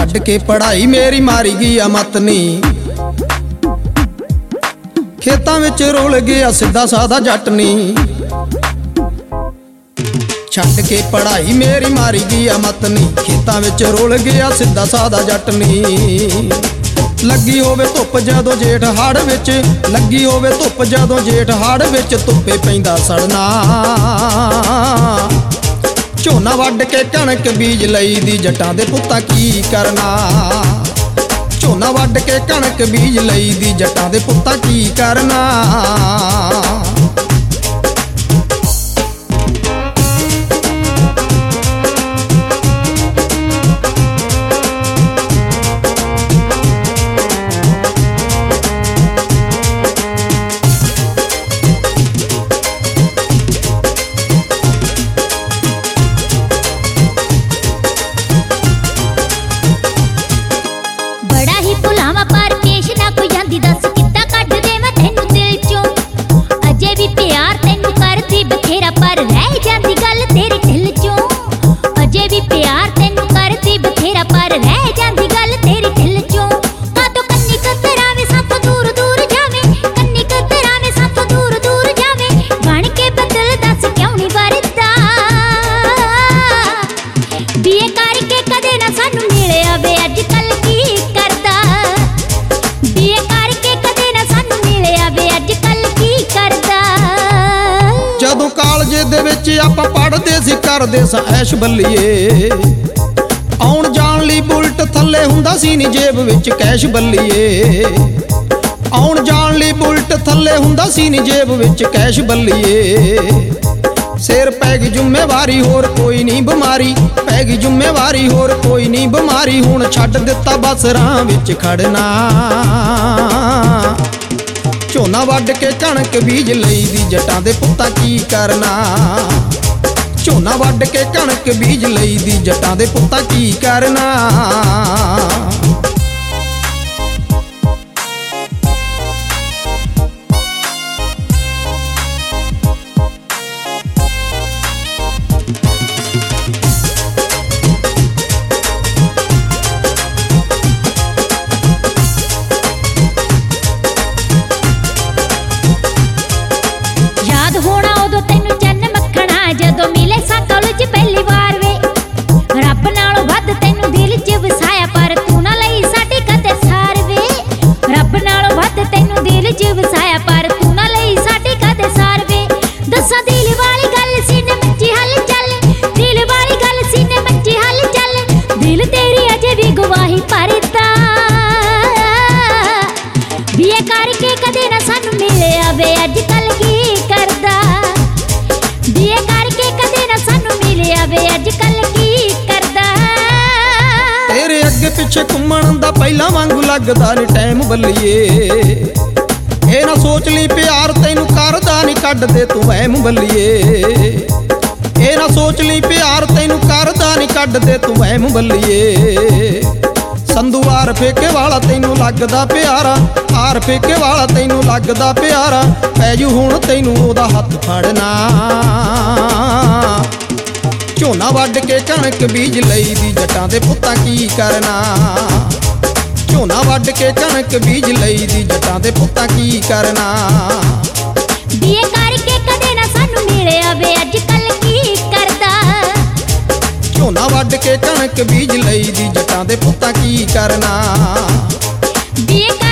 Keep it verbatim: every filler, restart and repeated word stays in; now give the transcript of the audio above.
ਛੱਡ ਕੇ ਪੜ੍ਹਾਈ ਮੇਰੀ ਮਾਰੀ ਗਈ ਆ ਮਤ ਨੀ। ਖੇਤਾਂ ਵਿੱਚ ਰੁਲ ਗਿਆ ਸਿੱਧਾ ਸਾਦਾ ਜੱਟ ਨੀ। ਛੱਡ ਕੇ ਪੜ੍ਹਾਈ ਮੇਰੀ ਮਾਰੀ ਗਈ ਆ ਮਤ ਨੀ। ਖੇਤਾਂ ਵਿੱਚ ਰੁਲ ਗਿਆ ਸਿੱਧਾ ਸਾਦਾ ਜੱਟ ਨੀ। ਲੱਗੀ ਹੋਵੇ ਧੁੱਪ ਜਦੋਂ ਜੇਠ ਹਾੜ ਵਿੱਚ, ਲੱਗੀ ਹੋਵੇ ਧੁੱਪ ਜਦੋਂ ਜੇਠ ਹਾੜ ਵਿੱਚ, ਧੁੱਪੇ ਪੈਂਦਾ ਸੜਨਾ। ਝੋਨਾ ਵੱਢ ਕੇ ਕਣਕ ਬੀਜ ਲਈ ਦੀ ਜੱਟਾਂ ਦੇ ਪੁੱਤਾਂ ਕੀ ਕਰਨਾ। ਝੋਨਾ ਵੱਢ ਕੇ ਕਣਕ ਬੀਜ ਲਈ ਦੀ ਜੱਟਾਂ ਦੇ ਪੁੱਤਾਂ ਕੀ ਕਰਨਾ। ਭੁਲਾਵਾ ਪਰ ਪੇਸ਼ ਨਾ ਕੋਈ ਜਾਂਦੀ, ਦੱਸ ਕਿੱਦਾਂ ਕੱਢ ਦੇਵਾਂ ਤੈਨੂੰ ਦਿਲ ਚੋਂ। ਅਜੇ ਵੀ ਪਿਆਰ ਤੈਨੂੰ ਕਰਦੀ ਬਥੇਰਾ, ਪਰ ਰਹਿ ਜਾਂਦੀ ਗੱਲ ਤੇਰੇ ਢਿੱਲ ਚੋਂ। ਅਜੇ ਵੀ ਪਿਆਰ ਤੈਨੂੰ ਕਰਦੀ ਬਥੇਰਾ, ਪਰ ਰਹਿ ਜਾਂਦੀ ਗੱਲ ਤੇਰੇ ਢਿੱਲ ਚੋਂ। ਕਾਤੋਂ ਕੰਨੀ ਕਤਰਾਵੇਂ ਸਾਥੋਂ ਦੂਰ ਦੂਰ ਜਾਵੇਂ, ਕੰਨੀ ਕਤਰਾਵੇਂ ਸਾਥੋਂ ਦੂਰ ਦੂਰ ਜਾਵੇਂ। ਬਣ ਕੇ ਬਦਲ ਦੱਸ ਕਿਉਂ ਨਹੀਂ ਵਰਦਾ, ਬੀਏ ਕਰਕੇ ਕਦੇ ਨਾ ਸਾਨੂੰ ਮਿਲਿਆ ਵੇ ਅੱਜ ਕੱਲ ਕੀ ਕਰਦਾ। ਬੀਏ ਕਰਕੇ ਕਦੇ ਨਾ ਸਾਨੂੰ ਮਿਲਿਆ ਵੇ ਅੱਜ ਕੱਲ ਕੀ ਕਰਦਾ। ਜਦੋਂ ਕਾਲਜੇ ਦੇ ਵਿੱਚ ਆਪਾਂ ਪੜ੍ਹਦੇ ਸੀ ਕਰਦੇ ਸਾਂ ਐਸ਼ ਬੱਲੀਏ। ਆਉਣ ਜਾਣ ਲਈ ਬੁਲਟ ਥੱਲੇ ਹੁੰਦਾ ਸੀ ਨੀ ਜੇਬ ਵਿੱਚ ਕੈਸ਼ ਬੱਲੀਏ। ਆਉਣ ਜਾਣ ਲਈ ਬੁਲਟ ਥੱਲੇ ਹੁੰਦਾ ਸੀ ਨੀ ਜੇਬ ਵਿੱਚ ਕੈਸ਼ ਬੱਲੀਏ। ਸਿਰ ਪੈ ਗਈ ਜ਼ਿੰਮੇਵਾਰੀ ਹੋਰ ਕੋਈ ਨਹੀਂ ਬਿਮਾਰੀ, ਪੈ ਗਈ ਜ਼ਿੰਮੇਵਾਰੀ ਹੋਰ ਕੋਈ ਨਹੀਂ ਬਿਮਾਰੀ। ਹੁਣ ਛੱਡ ਦਿੱਤਾ ਬਸ ਰਾਹ ਵਿੱਚ ਖੜਨਾ। ਝੋਨਾ ਵੱਢ ਕੇ ਕਣਕ ਬੀਜ ਲਈ ਦੀ ਜੱਟਾਂ ਦੇ ਪੁੱਤਾਂ ਕੀ ਕਰਨਾ। ਝੋਨਾ ਵੱਢ ਕੇ ਕਣਕ ਬੀਜ ਲਈ ਦੀ ਜੱਟਾਂ ਦੇ ਪੁੱਤਾਂ ਕੀ ਕਰਨਾ। ਹੋਣਾ ਉਦੋਂ ਤੈਨੂੰ ਚੰਨ ਮੱਖਣਾ, ਜਦੋਂ ਮਿਲੇ ਸਾਂ ਕਾਲਜ ਪਹਿਲੀ ਵਾਰ ਵੇ। ਰੱਬ ਨਾਲੋਂ ਵੱਧ ਤੈਨੂੰ ਦਿਲ 'ਚ ਵਸਾਇਆ, ਪਰ ਤੂੰ ਨਾ ਲਈ ਸਾਡੀ ਕਦੇ ਸਾਰ ਵੇ। ਰੱਬ ਨਾਲੋਂ ਵੱਧ ਤੈਨੂੰ ਦਿਲ 'ਚ ਵਸਾਇਆ, ਪਰ ਤੂੰ ਨਾ ਲਈ ਸਾਡੀ ਕਦੇ ਸਾਰ ਵੇ। ਦੱਸਾਂ ਦਿਲ ਵਾਲੀ ਗੱਲ ਸੀਨੇ ਮੱਚੀ ਹਲ ਚੱਲ, ਦਿਲ ਵਾਲੀ ਗੱਲ ਸੀਨੇ ਮੱਚੀ ਹਲ ਚੱਲ। ਦਿਲ ਤੇਰੀ ਅਜੇ ਵੀ ਗਵਾਹੀ ਭਰਦਾ, ਬੀਏ ਕਰਕੇ ਕਦੇ ਨਾ ਸਾਨੂੰ ਮਿਲਿਆ ਵੇ ਅੱਜ ਕੱਲ ਕੀ ਕਰਦਾ। ਬੀਏ ਕਰਕੇ ਕਦੇ ਨਾ ਸਾਨੂੰ ਮਿਲਿਆ ਵੇ ਅੱਜ ਕੱਲ ਕੀ ਕਰਦਾ। ਤੇਰੇ ਅੱਗੇ ਪਿੱਛੇ ਘੁੰਮਣ ਦਾ ਪਹਿਲਾਂ ਵਾਂਗੂ ਲੱਗਦਾ ਨੀ ਟਾਈਮ ਬੱਲੀਏ। ਇਹ ਨਾ ਸੋਚ ਲਈ ਪਿਆਰ ਤੈਨੂੰ ਕਰਦਾ ਨੀ ਕੱਢ ਦੇ ਤੂੰ ਵਹਿਮ ਬੱਲੀਏ। ਇਹ ਨਾ ਸੋਚ ਲਈ ਪਿਆਰ ਤੈਨੂੰ ਕਰਦਾ ਨੀ ਕੱਢ ਦੇ ਤੂੰ ਵਹਿਮ ਬੱਲੀਏ। ਸੰਧੂ ਆਰ ਫੇਕੇ ਵਾਲਾ ਤੈਨੂੰ ਲੱਗਦਾ ਪਿਆਰਾ, ਆਰ ਫੇਕੇ ਵਾਲਾ ਤੈਨੂੰ ਲੱਗਦਾ ਪਿਆਰਾ। ਪੈ ਜੂ ਹੁਣ ਤੈਨੂੰ ਉਹਦਾ ਹੱਥ ਫੜਨਾ। ਝੋਨਾ ਵੱਢ ਕੇ ਕਣਕ ਬੀਜ ਲਈ ਦੀ ਜੱਟਾਂ ਦੇ ਪੁੱਤਾਂ ਕੀ ਕਰਨਾ। ਝੋਨਾ ਵੱਢ ਕੇ ਕਣਕ ਬੀਜ ਲਈ ਦੀ ਜੱਟਾਂ ਦੇ ਪੁੱਤਾਂ ਕੀ ਕਰਨਾ। ਬੀਏ ਕਰਕੇ ਕਦੇ ਨਾ ਸਾਨੂੰ ਮਿਲਿਆ ਵੇ ਅੱਜ ਕੱਲ ਕੀ ਕਰਦਾ। ਝੋਨਾ ਵੱਢ ਕੇ ਕਣਕ ਬੀਜ ਲਈ ਦੀ ਜੱਟਾਂ ਦੇ ਪੁੱਤਾਂ ਕੀ ਕਰਨਾ। ਬੀਏ